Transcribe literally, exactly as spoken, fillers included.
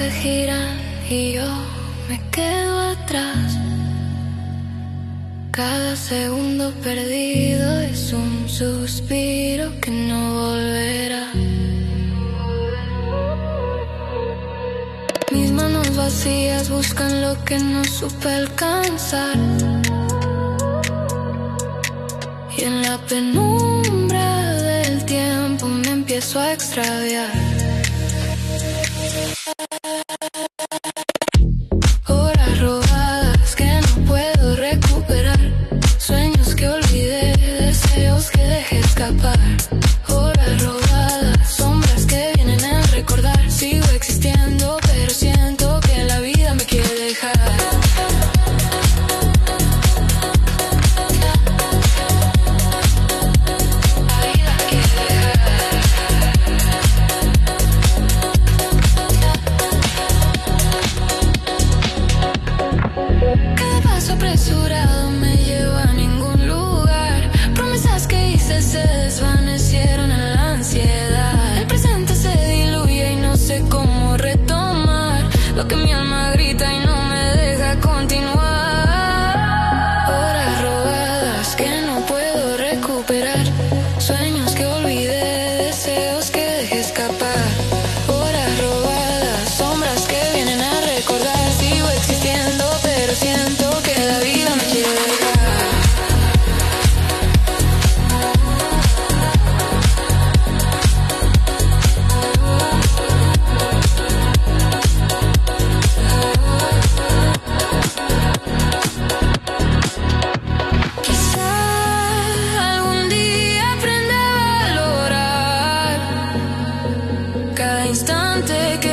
que giran y yo me quedo atrás. Cada segundo perdido es un suspiro que no volverá. Mis manos vacías buscan lo que no supe alcanzar. Y en la penumbra del tiempo me empiezo a extraviar. Horas robadas que no puedo recuperar. Sueños que olvidé, deseos que dejé escapar. Horas robadas, sombras que vienen a recordar. Sigo existiendo, pero siento que la vida me quiere dejar. Apresurado me lleva a ningún lugar. Promesas que hice se desvanecieron en la ansiedad. El presente se diluye y no sé cómo retomar lo que mi alma grita y no me deja continuar. Horas robadas que no puedo recuperar. Sueños que olvidé, deseos que dejé escapar. Horas robadas, sombras que vienen a recordar. Sigo existiendo, pero siento que la vida me quiere dejar. Quizá algún día aprenda a valorar cada instante que